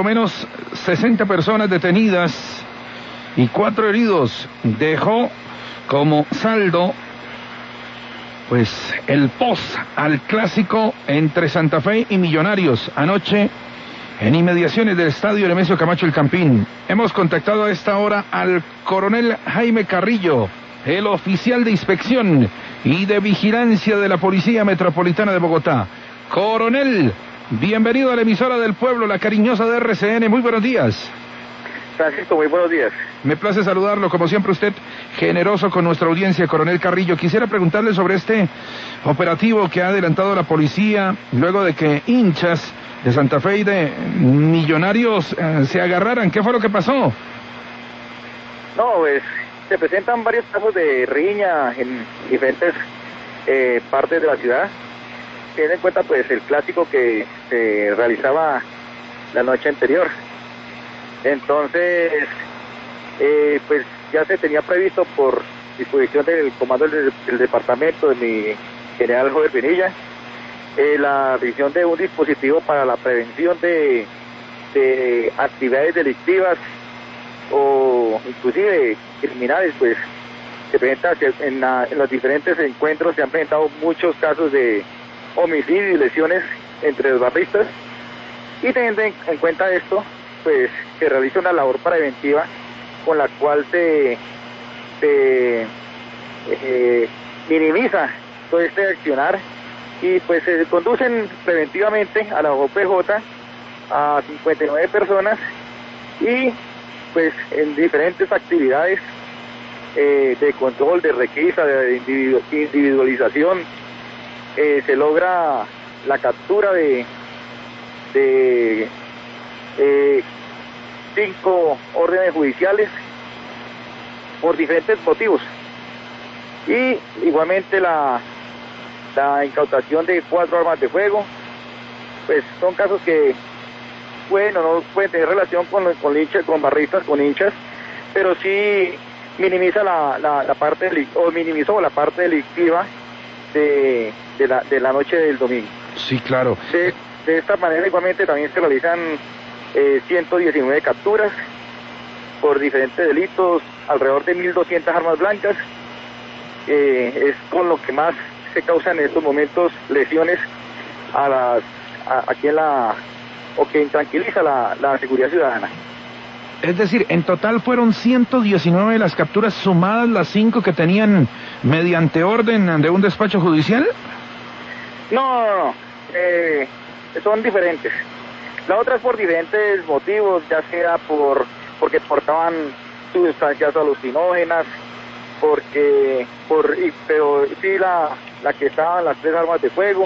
lo menos 60 personas detenidas y 4 heridos. Dejó como saldo pues el post al clásico entre Santa Fe y Millonarios anoche en inmediaciones del estadio Nemesio Camacho El Campín. Hemos contactado a esta hora al coronel Jaime Carrillo, el oficial de inspección y de vigilancia de la Policía Metropolitana de Bogotá. Coronel, bienvenido a la emisora del pueblo, la cariñosa de RCN. Muy buenos días. Francisco, muy buenos días. Me place saludarlo, como siempre usted, generoso con nuestra audiencia, coronel Carrillo. Quisiera preguntarle sobre este operativo que ha adelantado la policía, luego de que hinchas de Santa Fe y de Millonarios se agarraran. ¿Qué fue lo que pasó? No, pues, se presentan varios casos de riña en diferentes partes de la ciudad. Teniendo en cuenta, pues, el clásico que se realizaba la noche anterior. Entonces, pues ya se tenía previsto por disposición del comando del departamento de mi general Jover Pinilla, la revisión de un dispositivo para la prevención de actividades delictivas o inclusive criminales. Pues se presenta en los diferentes encuentros, se han presentado muchos casos de homicidio y lesiones entre los barristas, y teniendo en cuenta esto, pues se realiza una labor preventiva con la cual se minimiza todo este accionar, y pues se conducen preventivamente a la OPJ a 59 personas, y pues en diferentes actividades de control, de requisa, de individualización, se logra la captura de 5 órdenes judiciales por diferentes motivos, y igualmente la incautación de 4 armas de fuego. Pues son casos que no pueden tener relación con barristas, con hinchas, pero sí minimiza la parte minimizó la parte delictiva de la noche del domingo. Sí, claro. De esta manera igualmente también se realizan 119 capturas por diferentes delitos, alrededor de 1.200 armas blancas. Es con lo que más se causan en estos momentos lesiones o que intranquiliza la seguridad ciudadana. Es decir, en total fueron 119 las capturas, sumadas las 5 que tenían mediante orden de un despacho judicial. No, son diferentes. La otra es por diferentes motivos, ya sea porque portaban sustancias alucinógenas, pero sí la que estaban las 3 armas de fuego,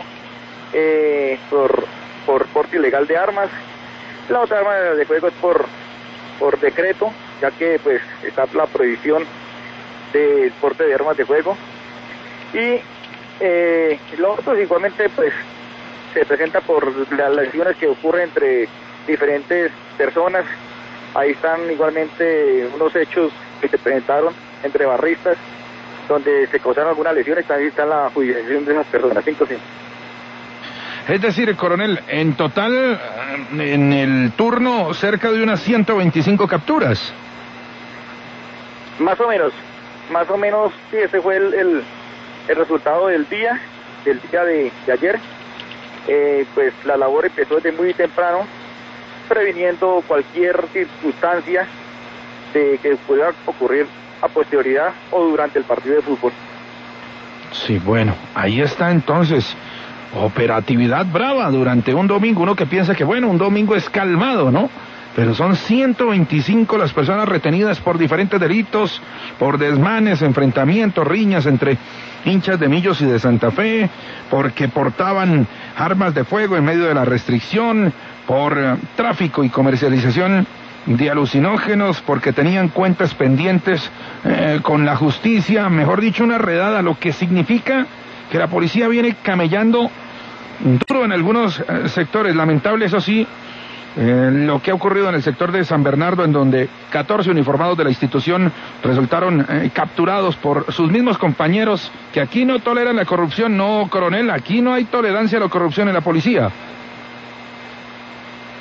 por porte ilegal de armas. La otra arma de fuego es por decreto, ya que pues está la prohibición del porte de armas de fuego. Y los otros igualmente pues se presenta por las lesiones que ocurren entre diferentes personas. Ahí están igualmente unos hechos que se presentaron entre barristas, donde se causaron algunas lesiones. Ahí está la judicialización de esas personas, 5. Es decir, coronel, en total, en el turno, cerca de unas 125 capturas. Más o menos, sí, ese fue el resultado del día de ayer. Pues la labor empezó desde muy temprano, previniendo cualquier circunstancia de que pueda ocurrir a posterioridad o durante el partido de fútbol. Sí, bueno, ahí está entonces, operatividad brava durante un domingo. Uno que piensa que bueno, un domingo es calmado, ¿no? Pero son 125 las personas retenidas por diferentes delitos, por desmanes, enfrentamientos, riñas entre hinchas de Millos y de Santa Fe, porque portaban armas de fuego en medio de la restricción, por tráfico y comercialización de alucinógenos, porque tenían cuentas pendientes con la justicia. Mejor dicho, una redada, lo que significa que la policía viene camellando duro en algunos sectores. Lamentable, eso sí, lo que ha ocurrido en el sector de San Bernardo, en donde 14 uniformados de la institución resultaron capturados por sus mismos compañeros, que aquí no toleran la corrupción. No, coronel, aquí no hay tolerancia a la corrupción en la policía.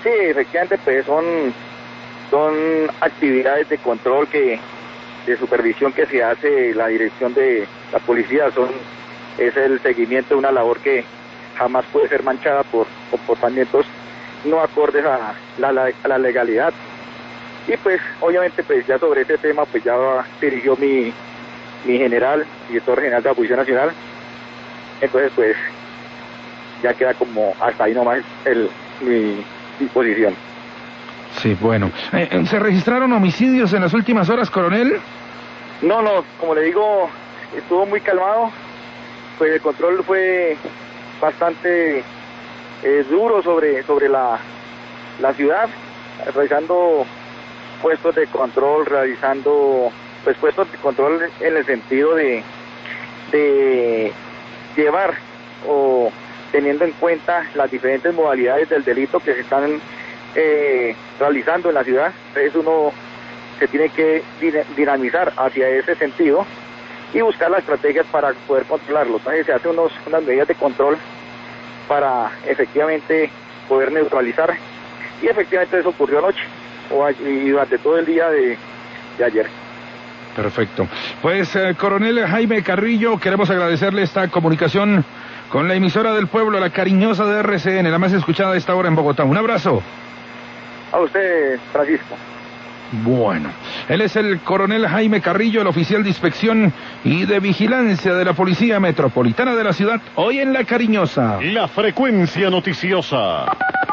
Sí, efectivamente, pues son actividades de control de supervisión que se hace la dirección de la policía, es el seguimiento de una labor que jamás puede ser manchada por comportamientos no acordes a la legalidad. Y pues obviamente pues ya sobre este tema pues ya dirigió mi general, director general de la Policía Nacional. Entonces pues ya queda como hasta ahí nomás mi disposición. Sí, bueno. ¿Se registraron homicidios en las últimas horas, coronel? No, como le digo, estuvo muy calmado, pues el control fue bastante duro sobre la ciudad, realizando puestos de control, realizando pues puestos de control en el sentido de llevar o teniendo en cuenta las diferentes modalidades del delito que se están realizando en la ciudad. Entonces uno se tiene que dinamizar hacia ese sentido y buscar las estrategias para poder controlarlo. Entonces se hacen unas medidas de control para efectivamente poder neutralizar, y efectivamente eso ocurrió anoche y durante todo el día de ayer. Perfecto. Pues coronel Jaime Carrillo, queremos agradecerle esta comunicación con la emisora del pueblo, la cariñosa de RCN, la más escuchada a esta hora en Bogotá. Un abrazo. A usted, Francisco. Bueno, él es el coronel Jaime Carrillo, el oficial de inspección y de vigilancia de la Policía Metropolitana de la ciudad, hoy en La Cariñosa. La frecuencia noticiosa.